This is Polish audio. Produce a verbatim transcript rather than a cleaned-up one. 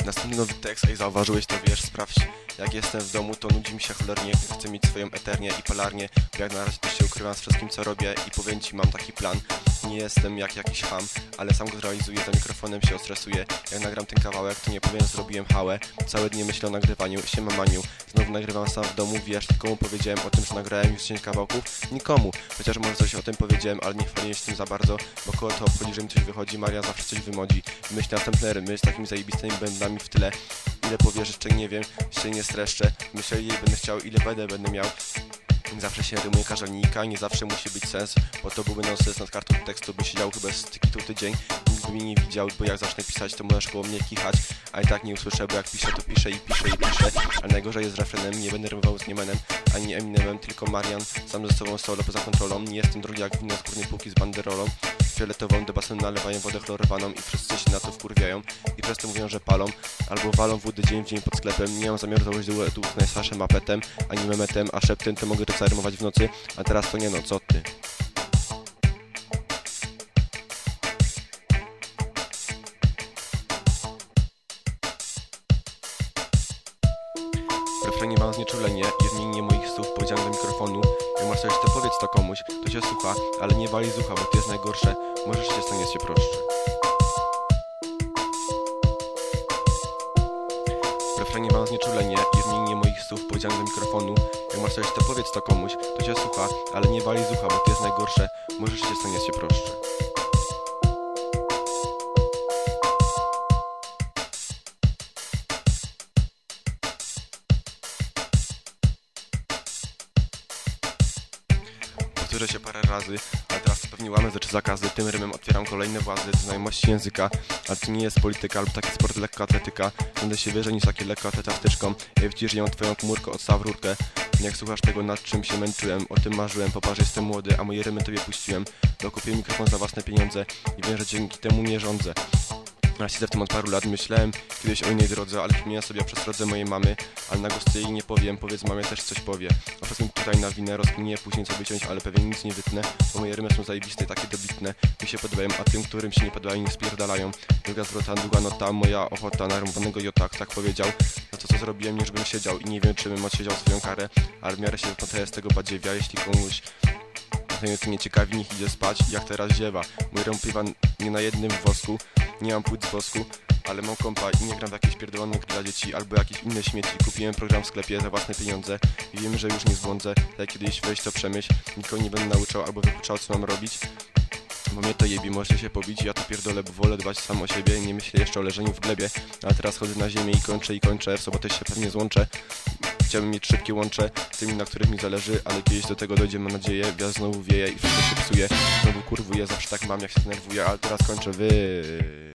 Następny nowy tekst, ej, zauważyłeś to, wiesz, sprawdź. Jak jestem w domu, to nudzi mi się cholernie, chcę mieć swoją eternię i palarnię, bo jak na razie też się ukrywam z wszystkim, co robię i powiem ci, mam taki plan. Nie jestem jak jakiś ham, ale sam go zrealizuję, za mikrofonem się ostresuję. Jak nagram ten kawałek, to nie powiem, zrobiłem hałę. Całe dnie myślę o nagrywaniu, siema maniu. Znowu nagrywam sam w domu, wiesz, komu powiedziałem o tym, że nagrałem już dziesięć kawałków? Nikomu. Chociaż może coś o tym powiedziałem, ale nie chwaliłem się tym za bardzo, bo koło to obchodzi, że mi coś wychodzi, Maria zawsze coś wymodzi. Myśl następne rymy z takimi zajebistymi bębnami w tyle. Ile powiesz, jeszcze nie wiem, jeszcze nie streszczę. Myślę, ile będę chciał, ile będę, będę miał. Nie zawsze się rymuje każdelnika, nie zawsze musi być sens, bo to byłby nonsens, nad kartą tekstu by siedział chyba z tykitu tydzień. Nikt by mnie nie widział, bo jak zacznę pisać, to możesz koło mnie kichać, a i tak nie usłyszę, bo jak piszę, to piszę i piszę i piszę. Ale najgorzej jest z refrenem, nie będę rymował z Niemanem, ani Eminemem, tylko Marian, sam ze sobą solo, poza kontrolą. Nie jestem drugi jak wino z górnej półki z banderolą. Fioletową do basenu nalewają wodę chlorowaną i wszyscy się na to wkurwiają i przez to mówią, że palą, albo walą wódę dzień w dzień pod sklepem. Nie mam zamiaru założyć duetu z najstarszym apetem, ani memetem, a szeptem to mogę to rymować w nocy, a teraz to nie, no co ty. W refrenie mam znieczulenie i odmienienie moich słów powiedzianych do mikrofonu. Jak masz coś, to powiedz to komuś, to się słucha, ale nie wali z ucha, bo to jest najgorsze. Możesz się stanie się prostsze. W refrenie mam znieczulenie i odmienienie moich słów powiedzianych do mikrofonu. Jak masz coś, to powiedz to komuś, to się słucha, ale nie wali z ucha, bo to jest najgorsze. Możesz się stanie się prostsze. Powtórzę się parę razy, ale teraz pewnie łamę ze trzy zakazy. Tym rymem otwieram kolejne włazy do znajomości języka. Ale to nie jest polityka lub taki sport lekkoatletyka. Będę się wyżej niż taki lekkoatletyczką. Ja widzisz ją twoją komórkę, odstaw rurkę. Jak słuchasz tego, nad czym się męczyłem, o tym marzyłem. Popatrz, jestem młody, a moje rymy tobie puściłem. Dokupiłem mikrofon za własne pieniądze i wiem, że dzięki temu nie rządzę. Ja siedzę w tym od paru lat, myślałem kiedyś o innej drodze, ale przypomniałem sobie o przestrodze mojej mamy, ale na głos jej nie powiem, powiedz mamie, też coś powie. A potem tutaj na winę rozkminię, później co wyciąć, ale pewnie nic nie wytnę, bo moje rymy są zajebiste, takie dobitne. Mi się podobają, a tym, którym się nie podobają, nie spierdalają. Druga zwrota, długa nota, moja ochota na rymowanego jota, tak powiedział. No to co zrobiłem, niż bym siedział i nie wiem, czy bym odsiedział swoją karę, ale w miarę się wypątaję z tego badziewia, jeśli komuś to nie ciekawi, niech idzie spać, jak teraz ziewa. Mój rym pływa nie na jednym wosku, nie mam płyt z wosku, ale mam kompa i nie gram w jakieś pierdolone gry dla dzieci albo jakieś inne śmieci. Kupiłem program w sklepie za własne pieniądze i wiem, że już nie zbłądzę. Tak kiedyś wejść to przemyśl, nikogo nie będę nauczał albo wypuczał, co mam robić, bo mnie to jebi, może się pobić, ja to pierdolę, bo wolę dbać sam o siebie, nie myślę jeszcze o leżeniu w glebie. A teraz chodzę na ziemię i kończę i kończę, w sobotę się pewnie złączę. Chciałbym mieć szybkie łącze z tymi, na których mi zależy, ale kiedyś do tego dojdzie, mam nadzieję. Wiatr znowu wieje i wszystko się psuje. Znowu kurwuję, zawsze tak mam, jak się denerwuję, ale teraz kończę wy.